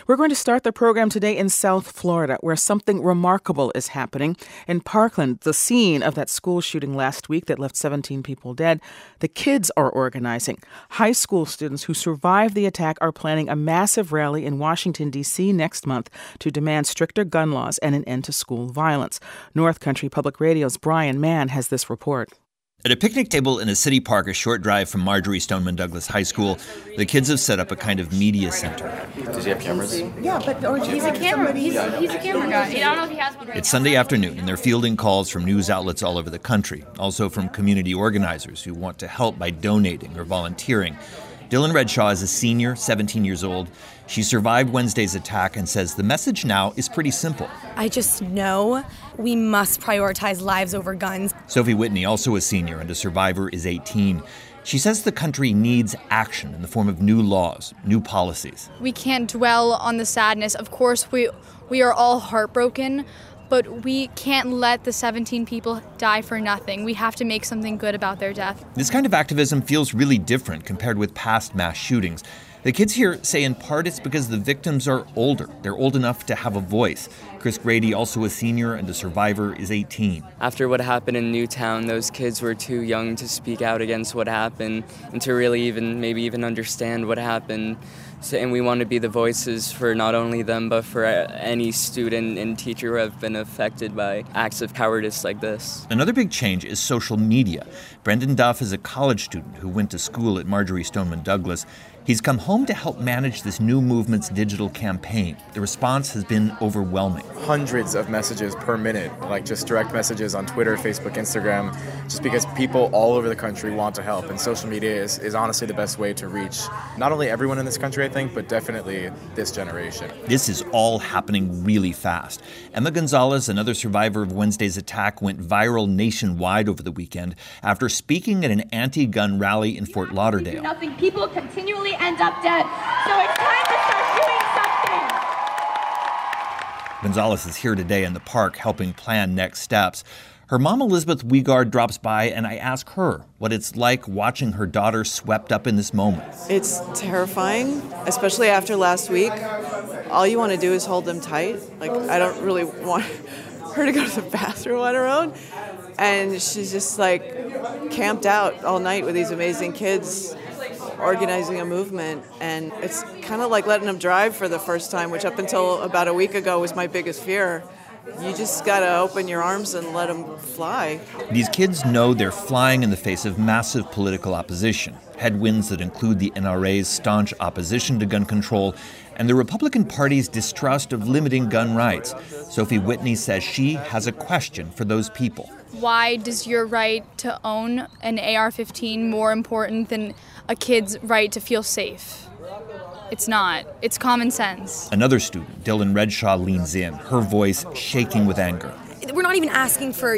We're going to start the program today in South Florida, where something remarkable is happening. In Parkland, the scene of that school shooting last week that left 17 people dead, the kids are organizing. High school students who survived the attack are planning a massive rally in Washington, D.C. next month to demand stricter gun laws and an end to school violence. North Country Public Radio's Brian Mann has this report. At a picnic table in a city park a short drive from Marjory Stoneman Douglas High School, the kids have set up a kind of media center. Does he have cameras? Yeah, but he's a camera. He's a camera guy. I don't know if he has one. It's Sunday afternoon, and they're fielding calls from news outlets all over the country, also from community organizers who want to help by donating or volunteering. Dylan Redshaw is a senior, 17 years old. She survived Wednesday's attack and says the message now is pretty simple. I just know we must prioritize lives over guns. Sophie Whitney, also a senior and a survivor, is 18. She says the country needs action in the form of new laws, new policies. We can't dwell on the sadness. Of course, we are all heartbroken, but we can't let the 17 people die for nothing. We have to make something good about their death. This kind of activism feels really different compared with past mass shootings. The kids here say in part it's because the victims are older. They're old enough to have a voice. Chris Grady, also a senior and a survivor, is 18. After what happened in Newtown, those kids were too young to speak out against what happened and to really even understand what happened. And we want to be the voices for not only them, but for any student and teacher who have been affected by acts of cowardice like this. Another big change is social media. Brendan Duff is a college student who went to school at Marjory Stoneman Douglas. He's come home to help manage this new movement's digital campaign. The response has been overwhelming. Hundreds of messages per minute, like just direct messages on Twitter, Facebook, Instagram, just because people all over the country want to help. And social media is honestly the best way to reach not only everyone in this country, I think, but definitely this generation. This is all happening really fast. Emma Gonzalez, another survivor of Wednesday's attack, went viral nationwide over the weekend after speaking at an anti-gun rally in Fort Lauderdale. Nothing. People continually end up dead. So it's time to start doing something. Gonzalez is here today in the park helping plan next steps. Her mom, Elizabeth Wiegard, drops by, and I ask her what it's like watching her daughter swept up in this moment. It's terrifying, especially after last week. All you want to do is hold them tight. Like, I don't really want her to go to the bathroom on her own. And she's just, like, camped out all night with these amazing kids organizing a movement. And it's kind of like letting them drive for the first time, which up until about a week ago was my biggest fear. You just got to open your arms and let them fly. These kids know they're flying in the face of massive political opposition, headwinds that include the NRA's staunch opposition to gun control and the Republican Party's distrust of limiting gun rights. Sophie Whitney says she has a question for those people. Why does your right to own an AR-15 more important than a kid's right to feel safe? It's not. It's common sense. Another student, Dylan Redshaw, leans in, her voice shaking with anger. We're not even asking for,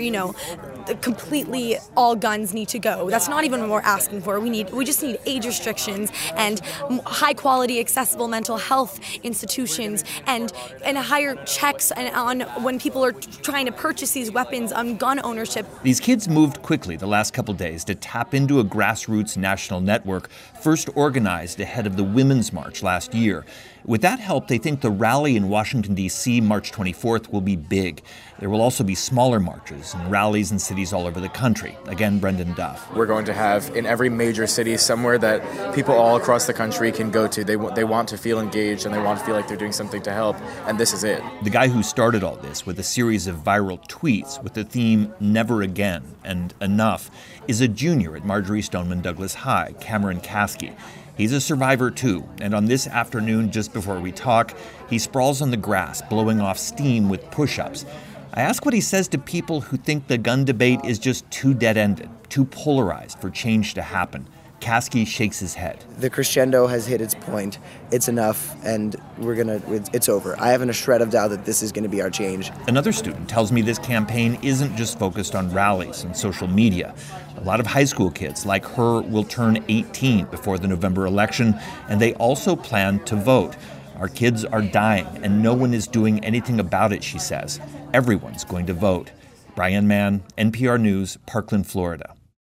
completely all guns need to go. That's not even what we're asking for. We just need age restrictions and high quality, accessible mental health institutions and higher checks on when people are trying to purchase these weapons on gun ownership. These kids moved quickly the last couple days to tap into a grassroots national network first organized ahead of the Women's March last year. With that help, they think the rally in Washington, D.C., March 24th, will be big. There will also be smaller marches and rallies in cities all over the country. Again, Brendan Duff. We're going to have in every major city somewhere that people all across the country can go to. They want to feel engaged and they want to feel like they're doing something to help, and this is it. The guy who started all this with a series of viral tweets with the theme Never Again and Enough is a junior at Marjory Stoneman Douglas High, Cameron Caskey. He's a survivor, too, and on this afternoon, just before we talk, he sprawls on the grass, blowing off steam with push-ups. I ask what he says to people who think the gun debate is just too dead-ended, too polarized for change to happen. Caskey shakes his head. The crescendo has hit its point. It's enough, and it's over. I haven't a shred of doubt that this is going to be our change. Another student tells me this campaign isn't just focused on rallies and social media. A lot of high school kids like her will turn 18 before the November election, and they also plan to vote. Our kids are dying, and no one is doing anything about it, she says. Everyone's going to vote. Brian Mann, NPR News, Parkland, Florida.